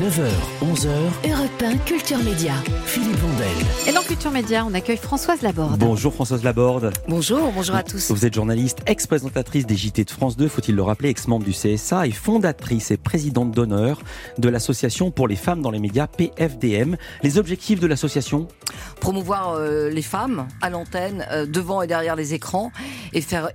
9h, 11h, Europe 1 Culture Média. Philippe Vandel. Et dans Culture Média, on accueille Françoise Laborde. Bonjour Françoise Laborde. Bonjour à tous. Vous êtes journaliste, ex-présentatrice des JT de France 2, faut-il le rappeler, ex-membre du CSA et fondatrice et présidente d'honneur de l'association pour les femmes dans les médias PFDM. Les objectifs de l'association ? Promouvoir les femmes à l'antenne, devant et derrière les écrans, et faire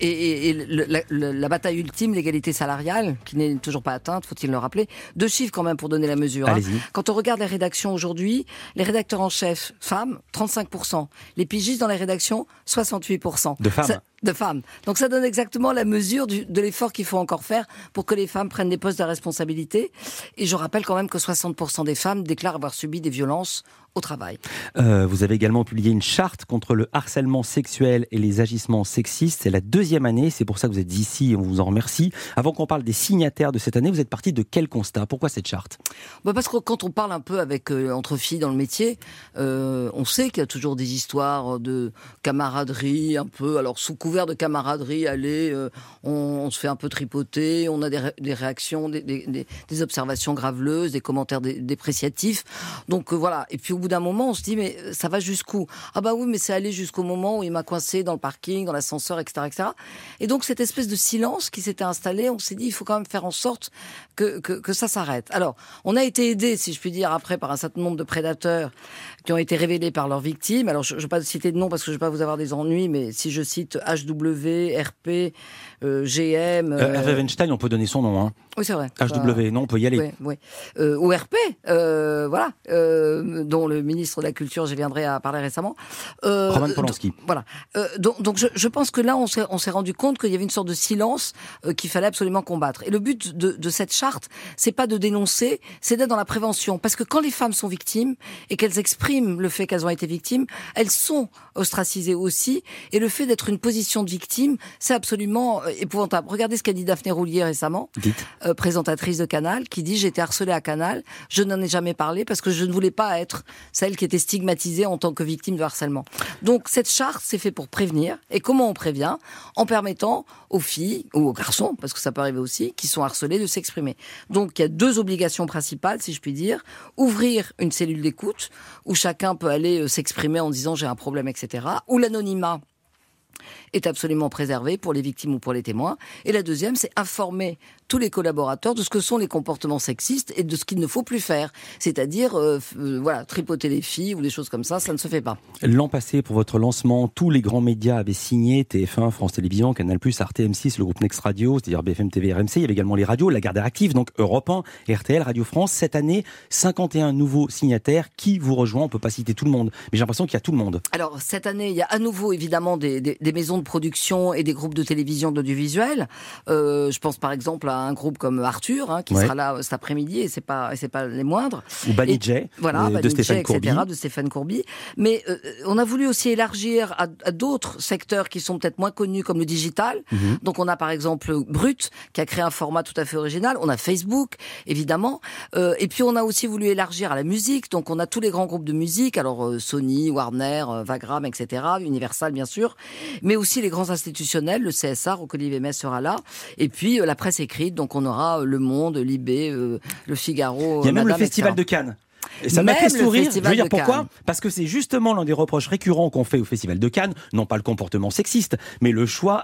la bataille ultime, l'égalité salariale, qui n'est toujours pas atteinte, faut-il le rappeler. 2 chiffres quand même pour donner la mesure. Allez-y. Quand on regarde les rédactions aujourd'hui, les rédacteurs en chef, femmes, 35%. Les pigistes dans les rédactions, 68%. De femmes. Donc ça donne exactement la mesure de l'effort qu'il faut encore faire pour que les femmes prennent des postes de responsabilité. Et je rappelle quand même que 60% des femmes déclarent avoir subi des violences au travail. Vous avez également publié une charte contre le harcèlement sexuel et les agissements sexistes. C'est la 2e année, c'est pour ça que vous êtes ici et on vous en remercie. Avant qu'on parle des signataires de cette année, vous êtes parti de quel constat ? Pourquoi cette charte ? Parce que quand on parle un peu avec entre filles dans le métier, on sait qu'il y a toujours des histoires de camaraderie, un peu, alors sous couvert de camaraderie, allez, on se fait un peu tripoter, on a des réactions, des observations graveleuses, des commentaires dépréciatifs. Donc voilà. Et puis au bout d'un moment, on se dit, mais ça va jusqu'où ? Ah bah oui, mais c'est allé jusqu'au moment où il m'a coincé dans le parking, dans l'ascenseur, etc., etc. Et donc cette espèce de silence qui s'était installé, on s'est dit, il faut quand même faire en sorte que ça s'arrête. Alors, on a été aidé, si je puis dire, après par un certain nombre de prédateurs qui ont été révélés par leurs victimes. Alors, je ne vais pas citer de nom parce que je ne vais pas vous avoir des ennuis, mais si je cite HW, RP, GM... Hervé Weinstein, on peut donner son nom. Hein. Oui, c'est vrai. HW, non, on peut y aller. Oui. Ou RP, voilà, dont le ministre de la Culture, je viendrai à parler récemment. Roman Polanski. Voilà. Donc je pense que là, on s'est rendu compte qu'il y avait une sorte de silence qu'il fallait absolument combattre. Et le but de cette charte, c'est pas de dénoncer, c'est d'être dans la prévention. Parce que quand les femmes sont victimes et qu'elles expriment le fait qu'elles ont été victimes, elles sont ostracisées aussi. Et le fait d'être une position de victime, c'est absolument épouvantable. Regardez ce qu'a dit Daphné Roulier récemment, présentatrice de Canal, qui dit « J'ai été harcelée à Canal, je n'en ai jamais parlé parce que je ne voulais pas être celle qui était stigmatisée en tant que victime de harcèlement. » Donc cette charte, c'est fait pour prévenir. Et comment on prévient ? En permettant aux filles, ou aux garçons, parce que ça peut arriver aussi, qui sont harcelés, de s'exprimer. Donc il y a 2 obligations principales, si je puis dire. Ouvrir une cellule d'écoute, où chacun peut aller s'exprimer en disant « j'ai un problème », etc. Où l'anonymat est absolument préservé pour les victimes ou pour les témoins. Et la 2e, c'est informer tous les collaborateurs de ce que sont les comportements sexistes et de ce qu'il ne faut plus faire. C'est-à-dire, tripoter les filles ou des choses comme ça ne se fait pas. L'an passé, pour votre lancement, tous les grands médias avaient signé, TF1, France Télévisions, Canal+, Arte, M6, le groupe Next Radio, c'est-à-dire BFM TV, RMC. Il y avait également les radios, la Gardère Active, donc Europe 1, RTL, Radio France. Cette année, 51 nouveaux signataires. Qui vous rejoint ? On ne peut pas citer tout le monde, mais j'ai l'impression qu'il y a tout le monde. Alors, cette année, il y a à nouveau, évidemment, des maisons de production et des groupes de télévision d'audiovisuel. Je pense par exemple à un groupe comme Arthur, qui sera là cet après-midi, et c'est pas les moindres. Ou Banijay, de Stéphane Courby. De Stéphane Courby. Mais on a voulu aussi élargir à d'autres secteurs qui sont peut-être moins connus, comme le digital. Donc on a par exemple Brut, qui a créé un format tout à fait original. On a Facebook, évidemment. Et puis on a aussi voulu élargir à la musique. Donc on a tous les grands groupes de musique, alors Sony, Warner, Vagram, etc., Universal bien sûr, mais aussi les grands institutionnels, le CSA, Roch-Olivier Metz sera là, et puis la presse écrite, donc on aura Le Monde, Libé, Le Figaro, il y a même Madame, le Festival etc. de Cannes. Et ça m'a fait sourire, je veux dire pourquoi ? Parce que c'est justement l'un des reproches récurrents qu'on fait au Festival de Cannes, non pas le comportement sexiste, mais le choix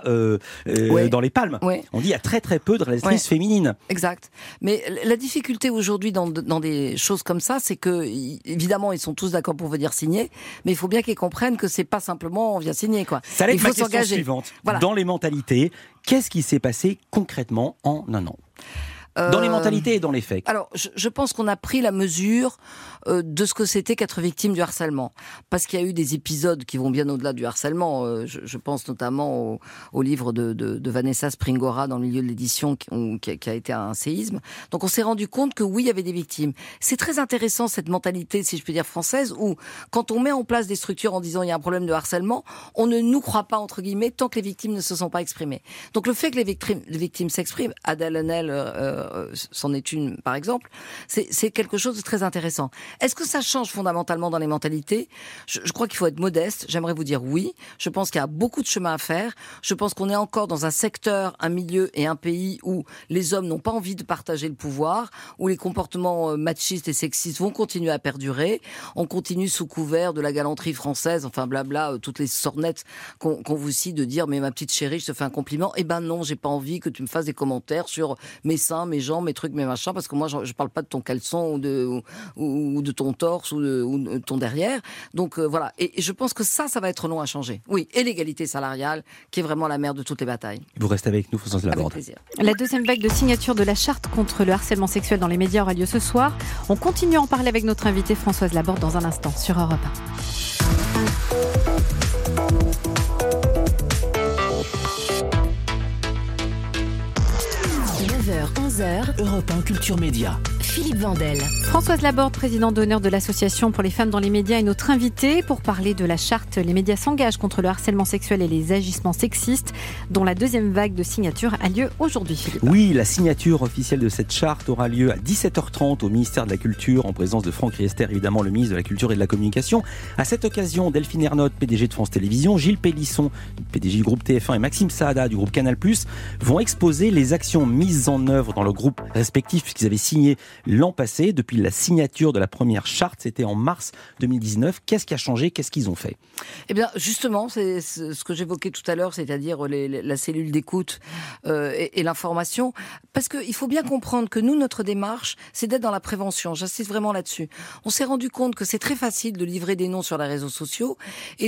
dans les palmes. On dit il y a très très peu de réalisatrices féminines. Exact. Mais la difficulté aujourd'hui dans des choses comme ça, c'est que évidemment ils sont tous d'accord pour venir signer, mais il faut bien qu'ils comprennent que c'est pas simplement on vient signer quoi. Ça il faut ma question suivante. Voilà. Dans les mentalités, qu'est-ce qui s'est passé concrètement en un an ? Dans les mentalités et dans les faits. Alors, je pense qu'on a pris la mesure de ce que c'était qu'être victime du harcèlement. Parce qu'il y a eu des épisodes qui vont bien au-delà du harcèlement. Je pense notamment au livre de Vanessa Springora dans le milieu de l'édition qui a été un séisme. Donc on s'est rendu compte que oui, il y avait des victimes. C'est très intéressant cette mentalité, si je peux dire française, où quand on met en place des structures en disant il y a un problème de harcèlement, on ne nous croit pas, entre guillemets, tant que les victimes ne se sont pas exprimées. Donc le fait que les victimes s'expriment, Adèle Haenel c'en est une par exemple, c'est quelque chose de très intéressant. Est-ce que ça change fondamentalement dans les mentalités ? Je crois qu'il faut être modeste. J'aimerais vous dire oui. Je pense qu'il y a beaucoup de chemin à faire. Je pense qu'on est encore dans un secteur, un milieu et un pays où les hommes n'ont pas envie de partager le pouvoir, où les comportements machistes et sexistes vont continuer à perdurer. On continue sous couvert de la galanterie française, enfin blabla, toutes les sornettes qu'on vous cite de dire mais ma petite chérie, je te fais un compliment. Eh ben non, j'ai pas envie que tu me fasses des commentaires sur mes seins, mes jambes, mes trucs, mes machins, parce que moi je parle pas de ton caleçon ou de ton torse ou de ton derrière. Donc voilà. Et je pense que ça va être long à changer. Oui, et l'égalité salariale, qui est vraiment la mère de toutes les batailles. Vous restez avec nous, Françoise Laborde. Avec plaisir. La deuxième vague de signature de la charte contre le harcèlement sexuel dans les médias aura lieu ce soir. On continue à en parler avec notre invitée Françoise Laborde dans un instant sur Europe 9h-11h, Europe 1 Culture Média. Philippe Vandel. Françoise Laborde, présidente d'honneur de l'Association pour les femmes dans les médias, est notre invitée pour parler de la charte Les médias s'engagent contre le harcèlement sexuel et les agissements sexistes, dont la deuxième vague de signature a lieu aujourd'hui, Philippe. Oui, la signature officielle de cette charte aura lieu à 17h30 au ministère de la Culture, en présence de Franck Riester, évidemment le ministre de la Culture et de la Communication. À cette occasion, Delphine Ernotte, PDG de France Télévisions, Gilles Pélisson, PDG du groupe TF1 et Maxime Saada du groupe Canal+, vont exposer les actions mises en œuvre dans leurs groupes respectifs puisqu'ils avaient signé l'an passé, depuis la signature de la première charte, c'était en mars 2019. Qu'est-ce qui a changé ? Qu'est-ce qu'ils ont fait ? Eh bien, justement, c'est ce que j'évoquais tout à l'heure, c'est-à-dire la cellule d'écoute et l'information. Parce qu'il faut bien comprendre que nous, notre démarche, c'est d'être dans la prévention. J'insiste vraiment là-dessus. On s'est rendu compte que c'est très facile de livrer des noms sur les réseaux sociaux et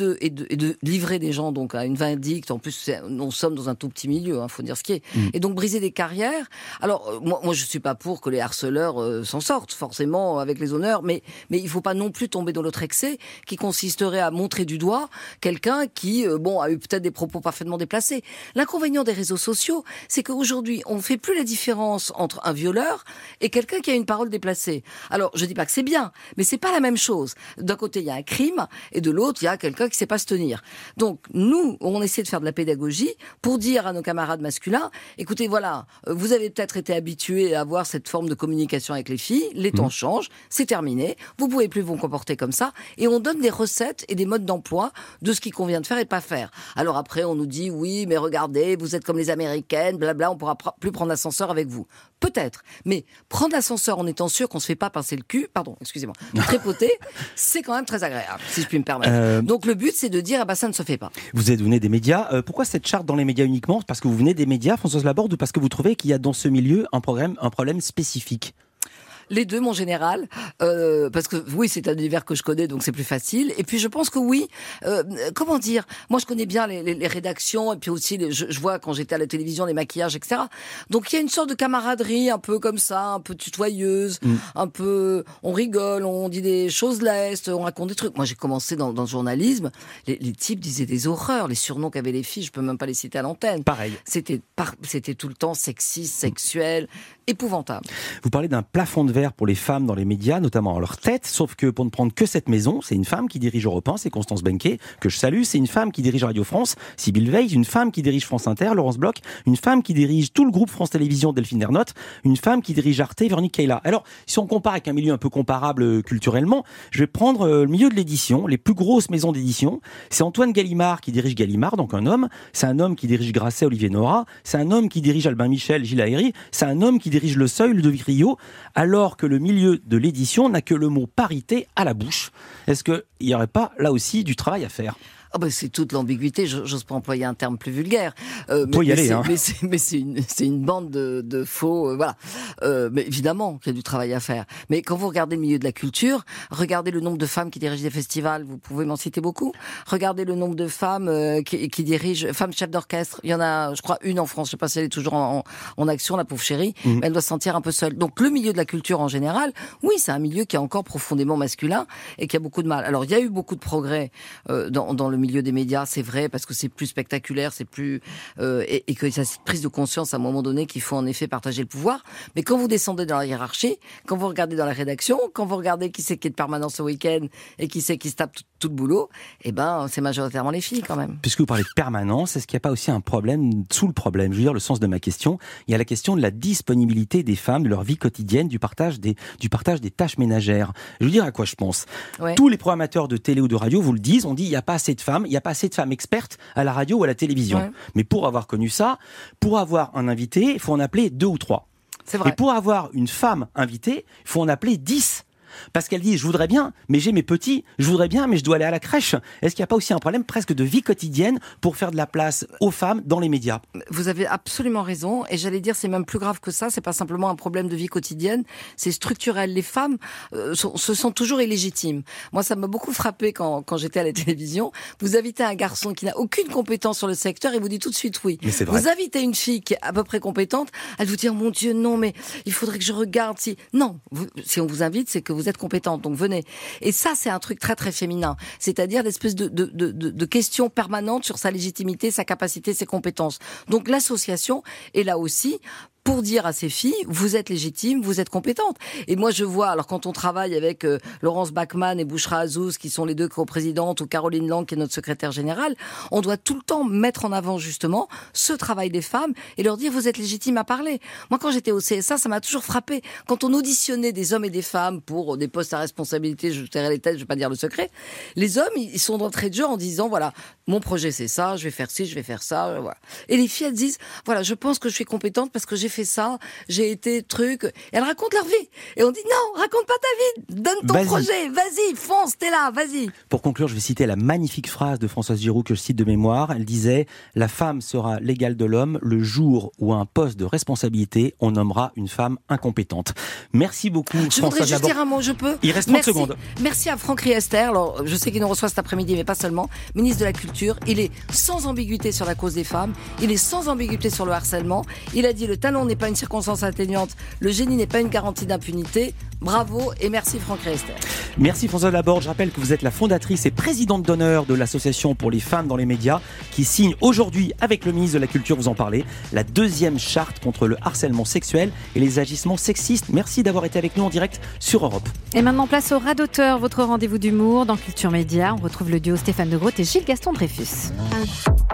de livrer des gens donc à une vindicte. En plus, nous sommes dans un tout petit milieu, faut dire ce qui est. Et donc briser des carrières. Alors, moi, je suis pas pour que les harceleurs s'en sortent forcément avec les honneurs, mais il faut pas non plus tomber dans l'autre excès qui consisterait à montrer du doigt quelqu'un qui a eu peut-être des propos parfaitement déplacés. L'inconvénient des réseaux sociaux, c'est qu'aujourd'hui on fait plus la différence entre un violeur et quelqu'un qui a une parole déplacée. Alors je dis pas que c'est bien, mais c'est pas la même chose. D'un côté il y a un crime et de l'autre il y a quelqu'un qui sait pas se tenir. Donc nous on essaie de faire de la pédagogie pour dire à nos camarades masculins, écoutez voilà, vous avez peut-être été habitués à avoir cette forme de communication avec les filles, les temps changent, c'est terminé, vous pouvez plus vous comporter comme ça, et on donne des recettes et des modes d'emploi de ce qu'il convient de faire et de pas faire. Alors après, on nous dit, oui, mais regardez, vous êtes comme les Américaines, blabla, on pourra plus prendre l'ascenseur avec vous. Peut-être, mais prendre l'ascenseur en étant sûr qu'on se fait pas pincer le cul, tripoter, c'est quand même très agréable, si je puis me permettre. Donc le but, c'est de dire, ça ne se fait pas. Vous venez des médias. Pourquoi cette charte dans les médias uniquement ? Parce que vous venez des médias, Françoise Laborde, ou parce que vous trouvez qu'il y a dans ce milieu un problème spécifique ? Les deux, mon général, parce que oui, c'est un univers que je connais, donc c'est plus facile. Et puis je pense que oui, comment dire, moi je connais bien les rédactions, et puis aussi je vois quand j'étais à la télévision les maquillages, etc. Donc il y a une sorte de camaraderie un peu comme ça, un peu tutoyeuse, un peu, on rigole, on dit des choses lestes, on raconte des trucs. Moi j'ai commencé dans le journalisme, les types disaient des horreurs, les surnoms qu'avaient les filles, je peux même pas les citer à l'antenne. Pareil. C'était tout le temps sexiste, sexuel, épouvantable. Vous parlez d'un plafond de verre pour les femmes dans les médias, notamment à leur tête, sauf que pour ne prendre que cette maison, c'est une femme qui dirige Europe 1, c'est Constance Benquet, que je salue, c'est une femme qui dirige Radio France, Sybille Veil, une femme qui dirige France Inter, Laurence Bloch, une femme qui dirige tout le groupe France Télévisions, Delphine Ernotte, une femme qui dirige Arte, Véronique Kayla. Alors, si on compare avec un milieu un peu comparable culturellement, je vais prendre le milieu de l'édition, les plus grosses maisons d'édition, c'est Antoine Gallimard qui dirige Gallimard, donc un homme, c'est un homme qui dirige Grasset, Olivier Nora, c'est un homme qui dirige Albin Michel, Gilles Aéry, c'est un homme qui dirige Le Seuil, Ludovic Rio, alors que le milieu de l'édition n'a que le mot parité à la bouche. Est-ce qu'il n'y aurait pas là aussi du travail à faire ? C'est toute l'ambiguïté, j'ose pas employer un terme plus vulgaire. Mais c'est une bande de faux, voilà. Mais évidemment qu'il y a du travail à faire. Mais quand vous regardez le milieu de la culture, regardez le nombre de femmes qui dirigent des festivals, vous pouvez m'en citer beaucoup. Regardez le nombre de femmes qui dirigent, femmes chefs d'orchestre. Il y en a, je crois, une en France. Je sais pas si elle est toujours en action, la pauvre chérie. Mais elle doit se sentir un peu seule. Donc le milieu de la culture en général, oui, c'est un milieu qui est encore profondément masculin et qui a beaucoup de mal. Alors il y a eu beaucoup de progrès dans le milieu des médias, c'est vrai, parce que c'est plus spectaculaire, c'est plus et que ça, cette prise de conscience à un moment donné qu'il faut en effet partager le pouvoir. Mais quand vous descendez dans la hiérarchie, quand vous regardez dans la rédaction, quand vous regardez qui c'est qui est de permanence au week-end et qui c'est qui se tape tout le boulot, eh ben c'est majoritairement les filles quand même. Puisque vous parlez de permanence, est-ce qu'il n'y a pas aussi un problème sous le problème? Je veux dire, le sens de ma question, il y a la question de la disponibilité des femmes, de leur vie quotidienne, du partage des tâches ménagères. Je veux dire à quoi je pense. Ouais. Tous les programmateurs de télé ou de radio vous le disent, on dit il n'y a pas assez de femmes, il n'y a pas assez de femmes expertes à la radio ou à la télévision. Ouais. Mais pour avoir connu ça, pour avoir un invité, il faut en appeler 2 ou 3. C'est vrai. Et pour avoir une femme invitée, il faut en appeler 10. Parce qu'elle dit, je voudrais bien, mais j'ai mes petits, je voudrais bien, mais je dois aller à la crèche. Est-ce qu'il n'y a pas aussi un problème presque de vie quotidienne pour faire de la place aux femmes dans les médias? Vous avez absolument raison, et j'allais dire c'est même plus grave que ça, c'est pas simplement un problème de vie quotidienne, c'est structurel. Les femmes se sentent toujours illégitimes. Moi ça m'a beaucoup frappé quand j'étais à la télévision. Vous invitez un garçon qui n'a aucune compétence sur le secteur et vous dit tout de suite oui. Mais c'est vrai. Vous invitez une fille qui est à peu près compétente, elle vous dit oh mon Dieu non mais il faudrait que je regarde si... Non, si on vous invite c'est que vous êtes compétente, donc venez. Et ça, c'est un truc très très féminin. C'est-à-dire l'espèce de question permanente sur sa légitimité, sa capacité, ses compétences. Donc l'association est là aussi pour dire à ces filles, vous êtes légitimes, vous êtes compétentes. Et moi, je vois, alors quand on travaille avec Laurence Bachmann et Bouchra Azouz, qui sont les deux coprésidentes, ou Caroline Lang, qui est notre secrétaire générale, on doit tout le temps mettre en avant, justement, ce travail des femmes et leur dire, vous êtes légitimes à parler. Moi, quand j'étais au CSA, ça m'a toujours frappé. Quand on auditionnait des hommes et des femmes pour des postes à responsabilité, je tairai les têtes, je vais pas dire le secret, les hommes, ils sont d'entrée de jeu en disant, voilà, mon projet c'est ça, je vais faire ci, je vais faire ça, voilà. Et les filles, elles disent, voilà, je pense que je suis compétente parce que j'ai fait ça, j'ai été truc. Et elles racontent leur vie. Et on dit non, raconte pas ta vie, donne ton projet, vas-y, fonce, t'es là, vas-y. Pour conclure, je vais citer la magnifique phrase de Françoise Giroud que je cite de mémoire. Elle disait « La femme sera l'égale de l'homme le jour où à un poste de responsabilité, on nommera une femme incompétente. » Merci beaucoup, Je voudrais juste dire un mot, je peux? Il reste 30 secondes. Merci à Franck Riester. Alors, je sais qu'il nous reçoit cet après-midi, mais pas seulement. Ministre de la Culture. Il est sans ambiguïté sur la cause des femmes. Il est sans ambiguïté sur le harcèlement. Il a dit le talent n'est pas une circonstance atténuante. Le génie n'est pas une garantie d'impunité. Bravo et merci Franck Riester. Merci Françoise Laborde. Je rappelle que vous êtes la fondatrice et présidente d'honneur de l'association pour les femmes dans les médias qui signe aujourd'hui avec le ministre de la Culture, vous en parlez, la 2e charte contre le harcèlement sexuel et les agissements sexistes. Merci d'avoir été avec nous en direct sur Europe. Et maintenant place au Radoteur, votre rendez-vous d'humour dans Culture Média. On retrouve le duo Stéphane De Groot et Gilles Gaston Dreyfus.